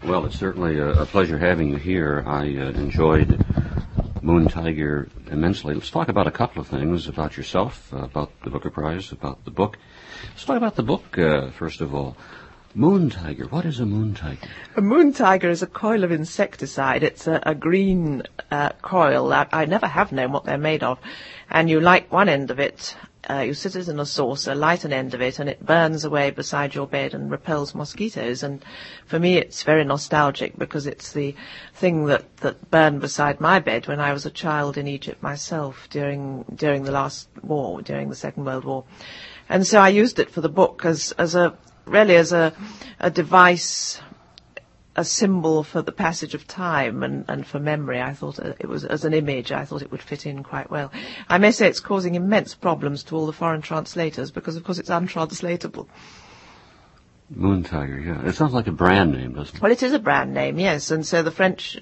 Well, it's certainly a pleasure having you here. I enjoyed Moon Tiger immensely. Let's talk about a couple of things, about yourself, about the Booker Prize, about the book. Let's talk about the book, first of all. Moon Tiger. What is a moon tiger? A moon tiger is a coil of insecticide. It's a green coil. I never have known what they're made of. And you light one end of it, you sit it in a saucer, light an end of it, and it burns away beside your bed and repels mosquitoes. And for me, it's very nostalgic because it's the thing that burned beside my bed when I was a child in Egypt myself during the last war, during the Second World War. And so I used it for the book as a device, a symbol for the passage of time and for memory. I thought it was, as an image, I thought it would fit in quite well. I may say it's causing immense problems to all the foreign translators because, of course, it's untranslatable. Moon Tiger, yeah. It sounds like a brand name, doesn't it? Well, it is a brand name, yes. And so the French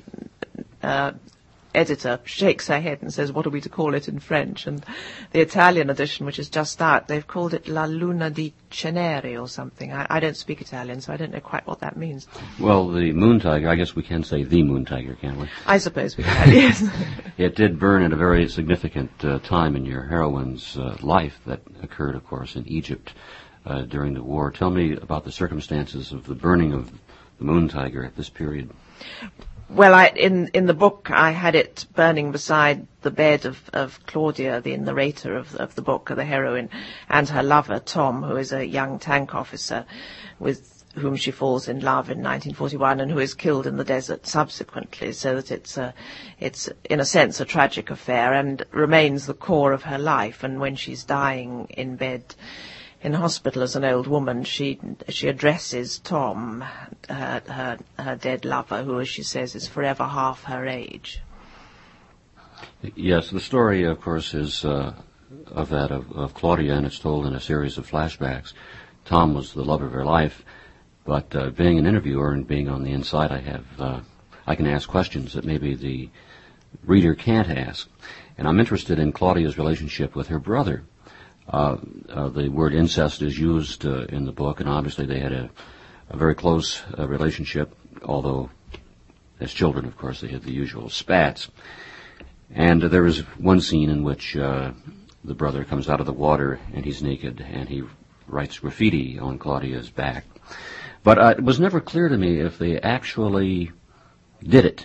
editor shakes her head and says, what are we to call it in French? And the Italian edition, which is just out, they've called it La Luna di Cenere or something. I don't speak Italian, so I don't know quite what that means. Well, the Moon Tiger, I guess we can say the Moon Tiger, can't we? I suppose we can, yes. It did burn at a very significant time in your heroine's life that occurred, of course, in Egypt during the war. Tell me about the circumstances of the burning of the Moon Tiger at this period. Well, in the book, I had it burning beside the bed of Claudia, the narrator of the book, the heroine, and her lover, Tom, who is a young tank officer with whom she falls in love in 1941 and who is killed in the desert subsequently, so that it's in a sense a tragic affair and remains the core of her life. And when she's dying in bed in hospital as an old woman, she addresses Tom, her dead lover, who, as she says, is forever half her age. Yes, the story, of course, is of Claudia, and it's told in a series of flashbacks. Tom was the love of her life, but being an interviewer and being on the inside, I can ask questions that maybe the reader can't ask. And I'm interested in Claudia's relationship with her brother. The word incest is used in the book, and obviously they had a very close relationship, although as children, of course, they had the usual spats. And there is one scene in which the brother comes out of the water and he's naked and he writes graffiti on Claudia's back. But it was never clear to me if they actually did it.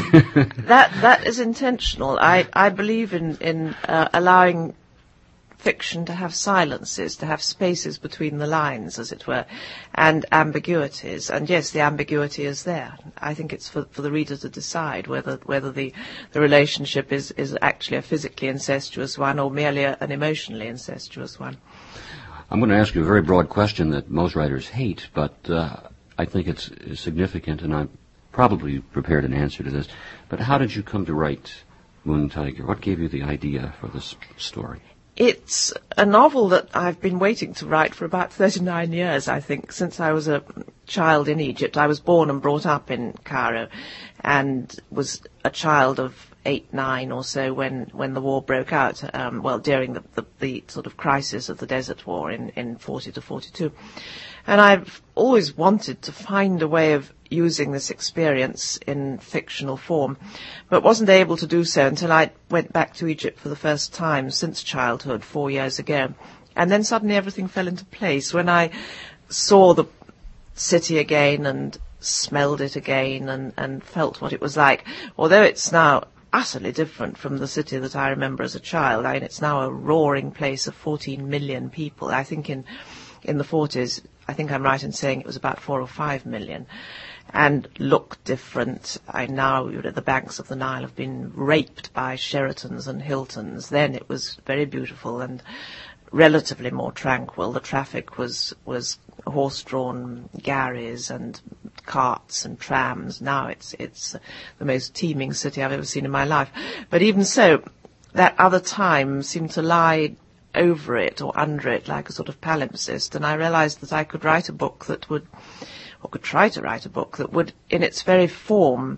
That is intentional. I believe in allowing fiction to have silences, to have spaces between the lines, as it were, and ambiguities. And yes, the ambiguity is there. I think it's for the reader to decide whether the relationship is actually a physically incestuous one or merely an emotionally incestuous one. I'm going to ask you a very broad question that most writers hate, but I think it's significant, and I'm probably prepared an answer to this. But how did you come to write Moon Tiger? What gave you the idea for this story? It's a novel that I've been waiting to write for about 39 years, I think, since I was a child in Egypt. I was born and brought up in Cairo and was a child of 8, 9 or so when the war broke out, during the sort of crisis of the Desert War in 40 to 42. And I've always wanted to find a way of using this experience in fictional form, but wasn't able to do so until I went back to Egypt for the first time since childhood 4 years ago. And then suddenly everything fell into place when I saw the city again and smelled it again and felt what it was like. Although it's now utterly different from the city that I remember as a child. I mean, it's now a roaring place of 14 million people. I think in the 40s, I think I'm right in saying it was about 4 or 5 million, and look different. Now, the banks of the Nile have been raped by Sheratons and Hiltons. Then it was very beautiful and relatively more tranquil. The traffic was horse-drawn gharries and carts and trams. Now it's the most teeming city I've ever seen in my life. But even so, that other time seemed to lie over it or under it like a sort of palimpsest, and I realized that I could write a book that would, or could try to write a book that would, in its very form,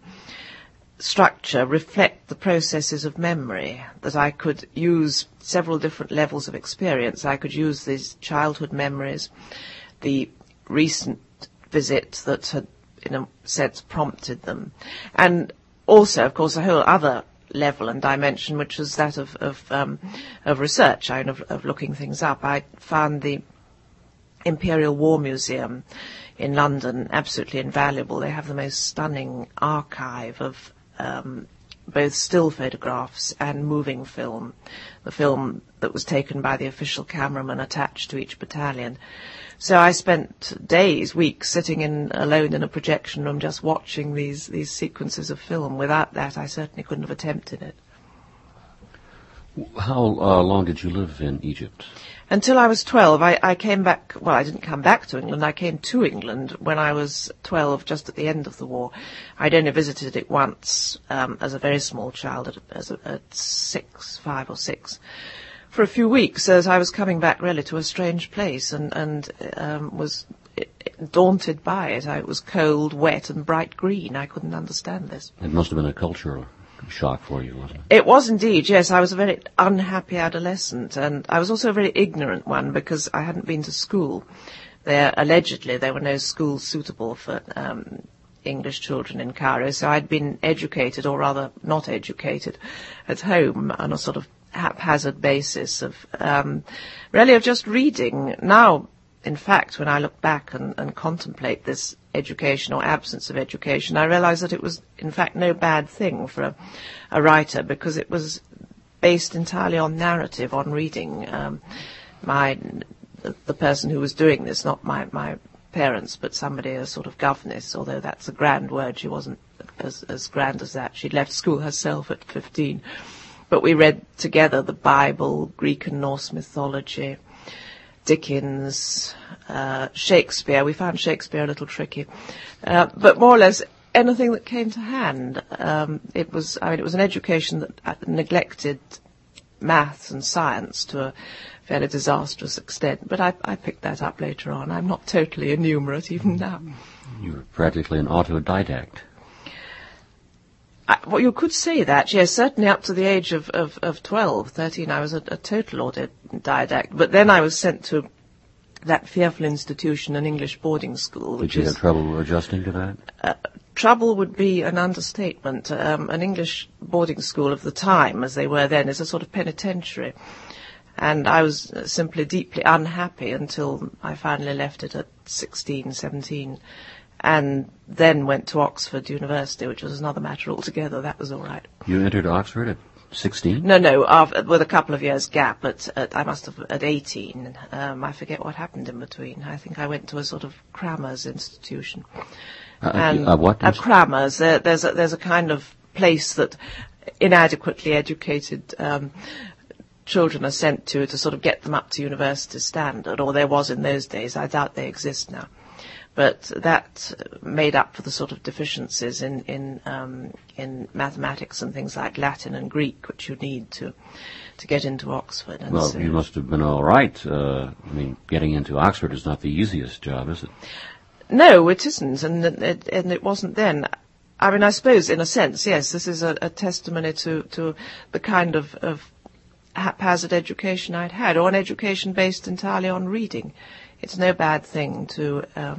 structure, reflect the processes of memory, that I could use several different levels of experience. I could use these childhood memories, the recent visit that had in a sense, prompted them. And also, of course, a whole other level and dimension, which was that of research, of looking things up. I found the Imperial War Museum in London absolutely invaluable. They have the most stunning archive of both still photographs and moving film, the film that was taken by the official cameraman attached to each battalion. So I spent days, weeks, sitting alone in a projection room just watching these sequences of film. Without that, I certainly couldn't have attempted it. How long did you live in Egypt? Until I was 12. I came back, well, I didn't come back to England. I came to England when I was 12, just at the end of the war. I'd only visited it once as a very small child, at 5 or 6. For a few weeks, as I was coming back really to a strange place and was daunted by it. It was cold, wet, and bright green. I couldn't understand this. It must have been a cultural shock for you, wasn't it? It was indeed, yes. I was a very unhappy adolescent, and I was also a very ignorant one because I hadn't been to school. Allegedly, there were no schools suitable for English children in Cairo, so I'd been educated, or rather not educated, at home on a sort of haphazard basis of just reading. Now, in fact, when I look back and contemplate this education or absence of education, I realize that it was, in fact, no bad thing for a writer, because it was based entirely on narrative, on reading. The person who was doing this, not my parents, but somebody, a sort of governess, although that's a grand word. She wasn't as grand as that. She'd left school herself at 15. But we read together the Bible, Greek and Norse mythology, Dickens, Shakespeare. We found Shakespeare a little tricky. But more or less anything that came to hand. It was an education that neglected maths and science to a fairly disastrous extent. But I picked that up later on. I'm not totally enumerate even now. You were practically an autodidact. Well, you could say that, yes, certainly up to the age of 12, 13, I was a total autodidact. But then I was sent to that fearful institution, an English boarding school. Did you have trouble adjusting to that? Trouble would be an understatement. An English boarding school of the time, as they were then, is a sort of penitentiary. And I was simply deeply unhappy until I finally left it at 16, 17. And then went to Oxford University, which was another matter altogether. That was all right. You entered Oxford at 16? No, with a couple of years' gap. I must have at 18. I forget what happened in between. I think I went to a sort of Crammers institution. What? A Crammers. There's a kind of place that inadequately educated children are sent to sort of get them up to university standard, or there was in those days. I doubt they exist now. But that made up for the sort of deficiencies in mathematics and things like Latin and Greek, which you need to get into Oxford. And well, you must have been all right. Getting into Oxford is not the easiest job, is it? No, it isn't, and it wasn't then. I suppose, in a sense, yes, this is a testimony to the kind of haphazard education I'd had, or an education based entirely on reading. It's no bad thing to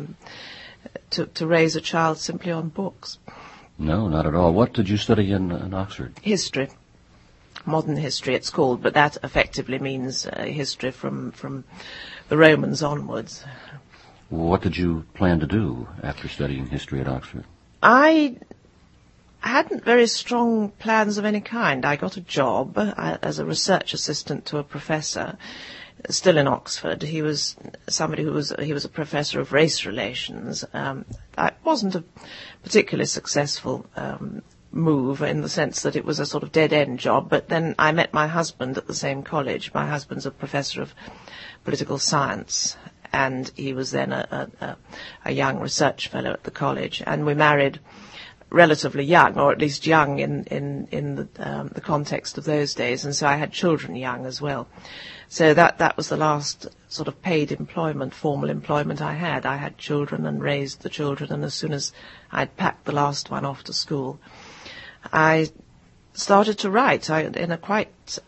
raise a child simply on books. No, not at all. What did you study in Oxford? History. Modern history, it's called, but that effectively means history from the Romans onwards. What did you plan to do after studying history at Oxford? I hadn't very strong plans of any kind. I got a job as a research assistant to a professor, still in Oxford. He was a professor of race relations. It wasn't a particularly successful move in the sense that it was a sort of dead-end job, but then I met my husband at the same college. My husband's a professor of political science, and he was then a young research fellow at the college, and we married relatively young, or at least young in the context of those days, and so I had children young as well. So that was the last sort of paid employment, formal employment I had. I had children and raised the children, and as soon as I'd packed the last one off to school, I started to write in a quite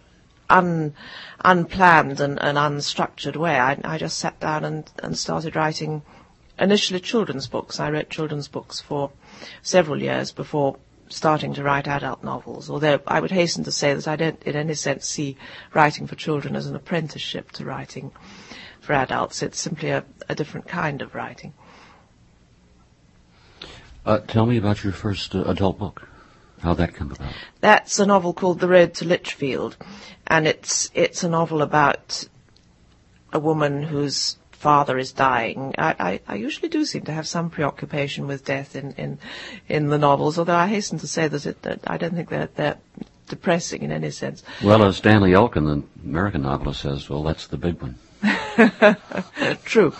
unplanned and unstructured way. I just sat down and started writing initially children's books. I wrote children's books for several years before starting to write adult novels, although I would hasten to say that I don't in any sense see writing for children as an apprenticeship to writing for adults. It's simply a different kind of writing. Tell me about your first adult book. How that came about? That's a novel called The Road to Lichfield, and it's a novel about a woman whose father is dying. I usually do seem to have some preoccupation with death in the novels, although I hasten to say that I don't think they're depressing in any sense. Well, as Stanley Elkin, the American novelist, says, well, that's the big one. True.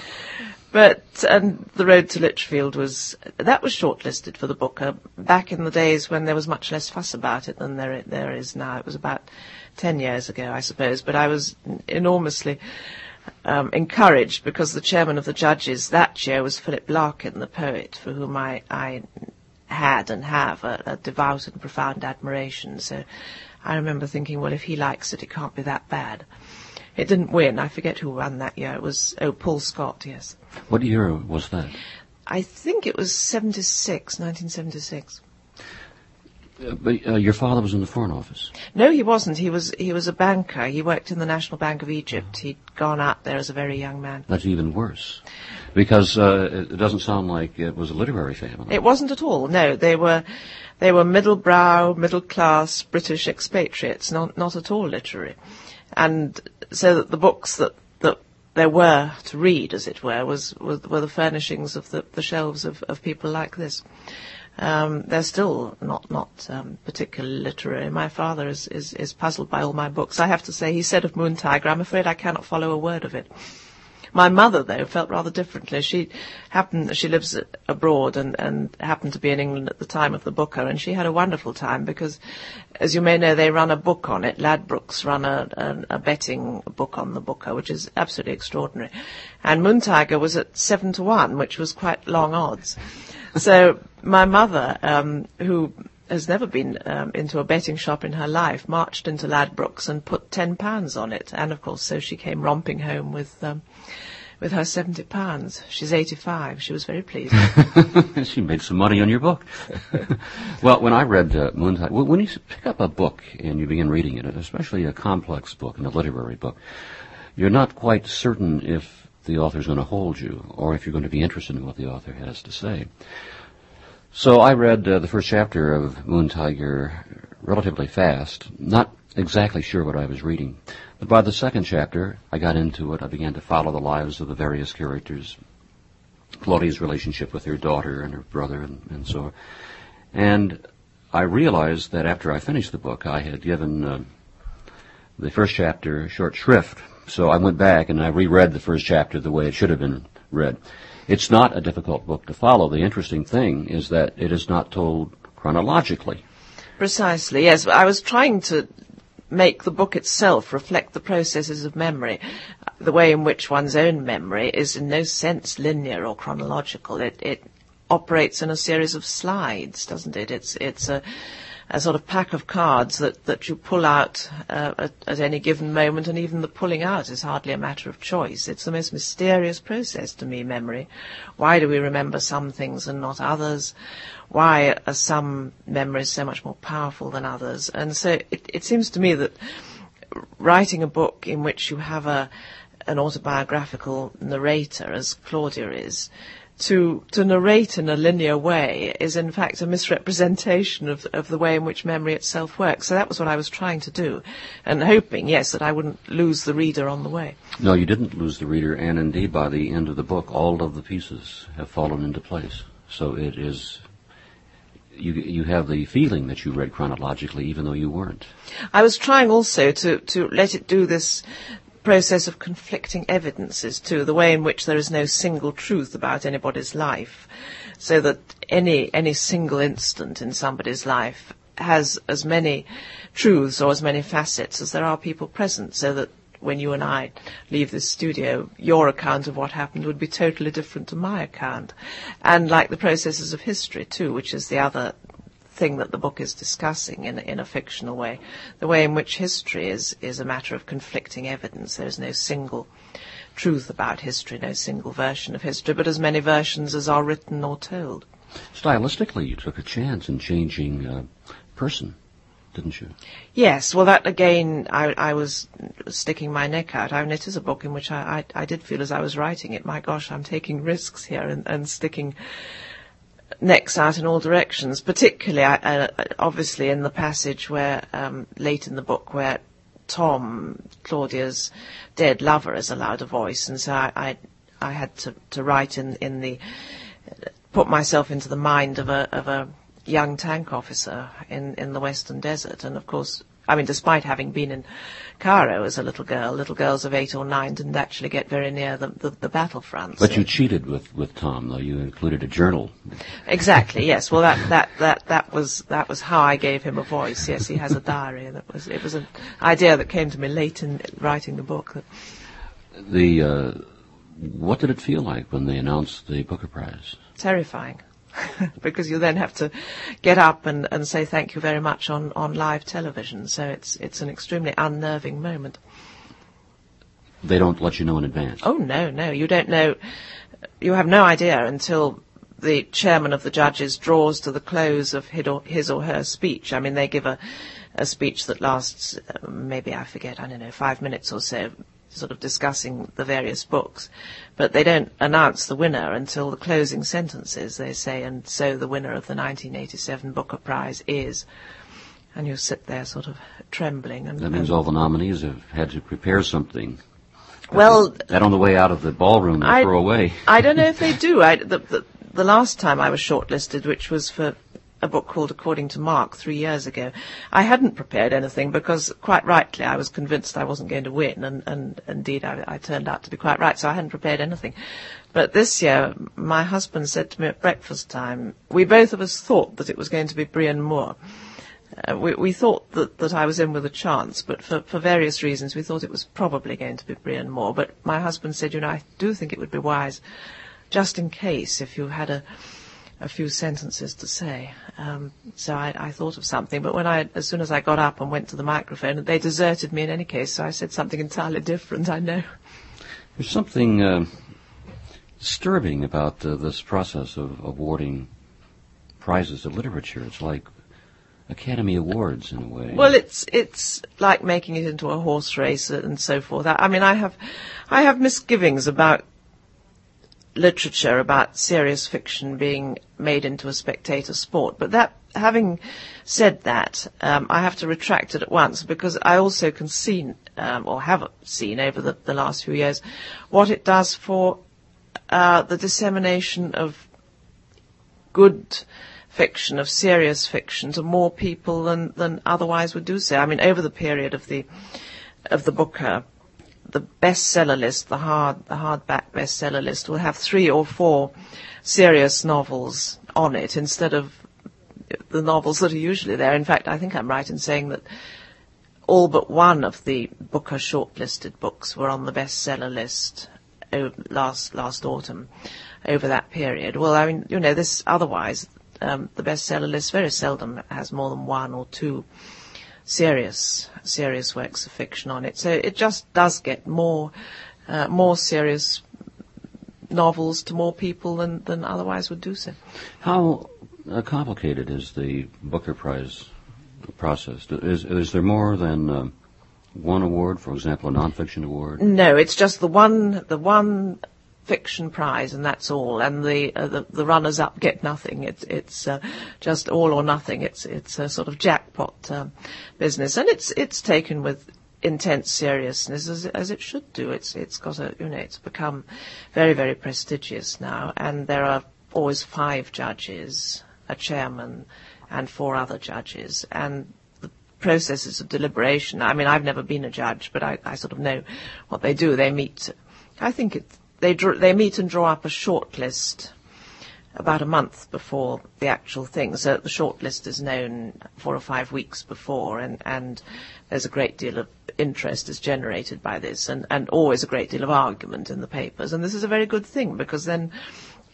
But and The Road to Lichfield was shortlisted for the Booker back in the days when there was much less fuss about it than there is now. It was about 10 years ago, I suppose. But I was enormously encouraged because the chairman of the judges that year was Philip Larkin, the poet, for whom I had and have a devout and profound admiration. So I remember thinking, well, if he likes it, it can't be that bad. It didn't win. I forget who won that year. It was, Paul Scott, yes. What year was that? I think it was 1976. But your father was in the Foreign Office. No, he wasn't. He was a banker. He worked in the National Bank of Egypt. He'd gone out there as a very young man. That's even worse, because it doesn't sound like it was a literary family. It wasn't at all. No, they were middle-brow, middle-class British expatriates, not at all literary. And so that the books that there were to read, as it were the furnishings of the shelves of people like this. They're still not particularly literary. My father is puzzled by all my books. I have to say, he said of Moon Tiger, I'm afraid I cannot follow a word of it. My mother, though, felt rather differently. She lives abroad and happened to be in England at the time of the Booker, and she had a wonderful time because, as you may know, they run a book on it. Ladbrokes run a betting book on the Booker, which is absolutely extraordinary. And Moon Tiger was at 7-1, which was quite long odds. So my mother, who has never been into a betting shop in her life, marched into Ladbrokes and put £10 on it. And, of course, so she came romping home with her £70. She's 85. She was very pleased. She made some money on your book. Well, when I read Moon Tiger, when you pick up a book and you begin reading it, especially a complex book and a literary book, you're not quite certain if the author's going to hold you or if you're going to be interested in what the author has to say. So I read the first chapter of Moon Tiger relatively fast, not exactly sure what I was reading. But by the second chapter, I got into it. I began to follow the lives of the various characters, Claudia's relationship with her daughter and her brother and so on. And I realized that after I finished the book, I had given the first chapter short shrift. So I went back and I reread the first chapter the way it should have been read. It's not a difficult book to follow. The interesting thing is that it is not told chronologically. Precisely, yes. I was trying to make the book itself reflect the processes of memory, the way in which one's own memory is in no sense linear or chronological. It operates in a series of slides, doesn't it? It's a sort of pack of cards that you pull out at any given moment, and even the pulling out is hardly a matter of choice. It's the most mysterious process to me, memory. Why do we remember some things and not others? Why are some memories so much more powerful than others? And so it seems to me that writing a book in which you have an autobiographical narrator, as Claudia is, to narrate in a linear way is in fact a misrepresentation of the way in which memory itself works. So that was what I was trying to do, and hoping, yes, that I wouldn't lose the reader on the way. No, you didn't lose the reader, and indeed by the end of the book, all of the pieces have fallen into place. So it is, you have the feeling that you read chronologically, even though you weren't. I was trying also to let it do this process of conflicting evidences too, the way in which there is no single truth about anybody's life, so that any single instant in somebody's life has as many truths or as many facets as there are people present, so that when you and I leave this studio, your account of what happened would be totally different to my account. And like the processes of history too, which is the other thing that the book is discussing in a fictional way, the way in which history is a matter of conflicting evidence. There is no single truth about history, no single version of history, but as many versions as are written or told. Stylistically, you took a chance in changing person, didn't you? Yes, well, that again, I was sticking my neck out. I mean, it is a book in which I did feel as I was writing it, my gosh, I'm taking risks here and sticking necks out in all directions, particularly, obviously, in the passage where, late in the book, where Tom, Claudia's dead lover, is allowed a voice, and so I had to write in the, put myself into the mind of a young tank officer in the Western Desert, and of course, I mean, despite having been in Cairo as a little girls of 8 or 9 didn't actually get very near the battlefront. But you cheated with Tom, though. You included a journal. Exactly. Yes. Well, that was how I gave him a voice. Yes, he has a diary, and it was an idea that came to me late in writing the book. What did it feel like when they announced the Booker Prize? Terrifying. Because you then have to get up and say thank you very much on live television. So it's an extremely unnerving moment. They don't let you know in advance? Oh, no. You don't know. You have no idea until the chairman of the judges draws to the close of his or her speech. I mean, they give a speech that lasts, maybe, I forget, 5 minutes or so, sort of discussing the various books, but they don't announce the winner until the closing sentences. They say, and so the winner of the 1987 Booker Prize is, and you sit there sort of trembling. And that means all the nominees have had to prepare something. Well, that on the way out of the ballroom they throw away. I don't know if they do. The last time I was shortlisted, which was for a book called According to Mark 3 years ago, I hadn't prepared anything because, quite rightly, I was convinced I wasn't going to win, and indeed I turned out to be quite right, so I hadn't prepared anything. But this year, my husband said to me at breakfast time, we both of us thought that it was going to be Brian Moore. We thought that I was in with a chance, but for various reasons we thought it was probably going to be Brian Moore. But my husband said, I do think it would be wise, just in case, if you had a few sentences to say. So I thought of something, but as soon as I got up and went to the microphone, they deserted me in any case, so I said something entirely different, I know. There's something disturbing about this process of awarding prizes of literature. It's like Academy Awards in a way. Well, it's like making it into a horse race and so forth. I mean, I have misgivings about literature, about serious fiction being made into a spectator sport. But having said that, I have to retract it at once, because I also can see, or have seen over the last few years, what it does for the dissemination of good fiction, of serious fiction, to more people than otherwise would do so. I mean, over the period of the Booker, the bestseller list, the hardback bestseller list, will have 3 or 4 serious novels on it instead of the novels that are usually there. In fact, I think I'm right in saying that all but one of the Booker shortlisted books were on the bestseller list last autumn over that period. Well, I mean, this otherwise, the bestseller list very seldom has more than 1 or 2 serious works of fiction on it. So it just does get more serious novels to more people than otherwise would do so. How complicated is the Booker Prize process? Is there more than one award, for example, a nonfiction award? No, it's just the one fiction prize, and that's all. And the runners-up get nothing. It's just all or nothing. It's a sort of jackpot business, and it's taken with intense seriousness as it should do. It's got it's become very, very prestigious now, and there are always 5 judges, a chairman, and 4 other judges, and the processes of deliberation. I mean, I've never been a judge, but I sort of know what they do. They meet. I think they meet and draw up a short list about a month before the actual thing. So the short list is known 4 or 5 weeks before, and there's a great deal of interest is generated by this, and always a great deal of argument in the papers. And this is a very good thing, because then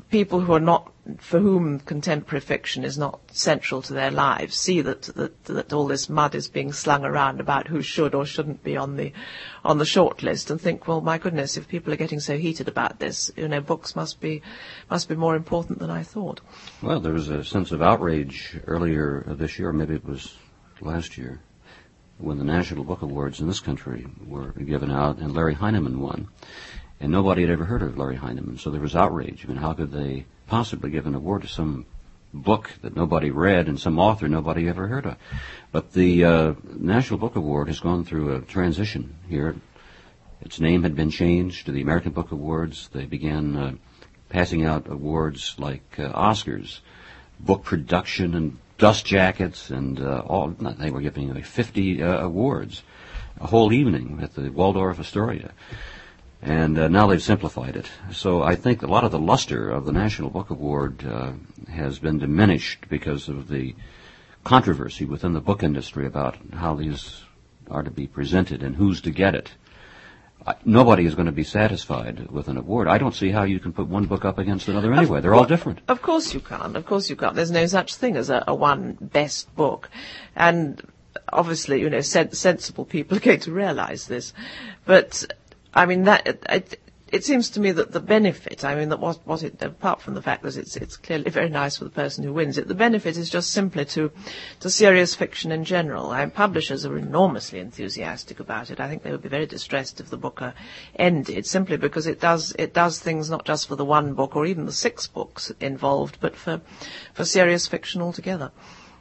people who are not, for whom contemporary fiction is not central to their lives, see that all this mud is being slung around about who should or shouldn't be on the short list, and think, well, my goodness, if people are getting so heated about this, books must be more important than I thought. Well, there was a sense of outrage earlier this year, maybe it was last year, when the National Book Awards in this country were given out, and Larry Heinemann won. And nobody had ever heard of Larry Heinemann, so there was outrage. I mean, how could they possibly give an award to some book that nobody read and some author nobody ever heard of? But the National Book Award has gone through a transition here. Its name had been changed to the American Book Awards. They began passing out awards like Oscars, book production and dust jackets, and they were giving away 50 awards, a whole evening at the Waldorf Astoria. And now they've simplified it. So I think a lot of the luster of the National Book Award has been diminished because of the controversy within the book industry about how these are to be presented and who's to get it. Nobody is going to be satisfied with an award. I don't see how you can put one book up against another anyway. They're all different. Of course you can't. Of course you can't. There's no such thing as a one best book. And obviously, sensible people are going to realize this. But I mean, it seems to me that the benefit, apart from the fact that it's clearly very nice for the person who wins it, the benefit is just simply to serious fiction in general. Publishers are enormously enthusiastic about it. I think they would be very distressed if the book ended, simply because it does things not just for the one book or even the 6 books involved, but for serious fiction altogether.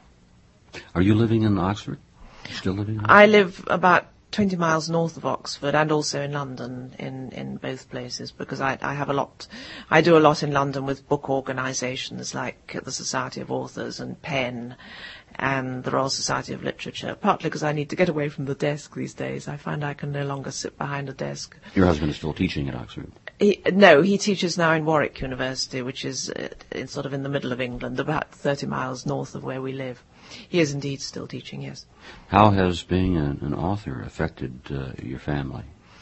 Are you living in Oxford? Still living in Oxford? I live about 20 miles north of Oxford, and also in London, in both places, because I do a lot in London with book organisations like the Society of Authors and PEN and the Royal Society of Literature, partly because I need to get away from the desk these days. I find I can no longer sit behind a desk. Your husband is still teaching at Oxford? No, he teaches now in Warwick University, which is in the middle of England, about 30 miles north of where we live. He is indeed still teaching, yes. How has being an author affected your family?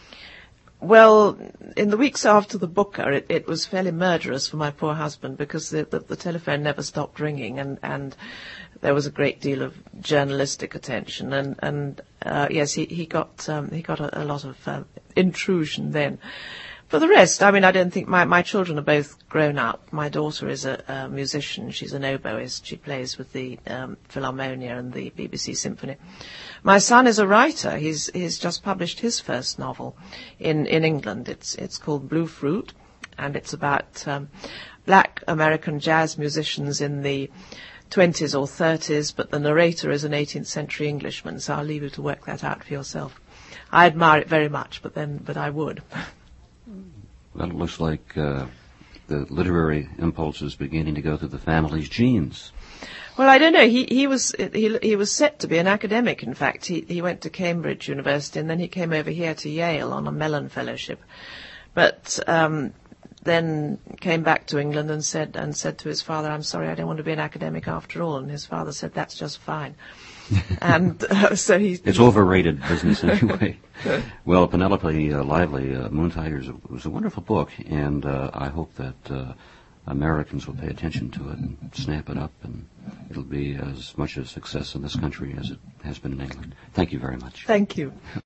Well, in the weeks after the Booker, it was fairly murderous for my poor husband, because the telephone never stopped ringing, and there was a great deal of journalistic attention, and yes, he got a lot of intrusion then. For the rest, I don't think my children are both grown up. My daughter is a musician. She's an oboist. She plays with the Philharmonia and the BBC Symphony. My son is a writer. He's just published his first novel in England. It's called Blue Fruit, and it's about black American jazz musicians in the 20s or 30s, but the narrator is an 18th century Englishman, so I'll leave you to work that out for yourself. I admire it very much, but I would. Well, it looks like the literary impulse is beginning to go through the family's genes. Well, I don't know. He was set to be an academic. In fact, he went to Cambridge University, and then he came over here to Yale on a Mellon Fellowship. But then came back to England and said to his father, "I'm sorry, I don't want to be an academic after all." And his father said, "That's just fine." And so it's overrated business anyway. Well, Penelope Lively, Moon Tigers was a wonderful book, and I hope that Americans will pay attention to it and snap it up, and it'll be as much a success in this country as it has been in England. Thank you very much. Thank you.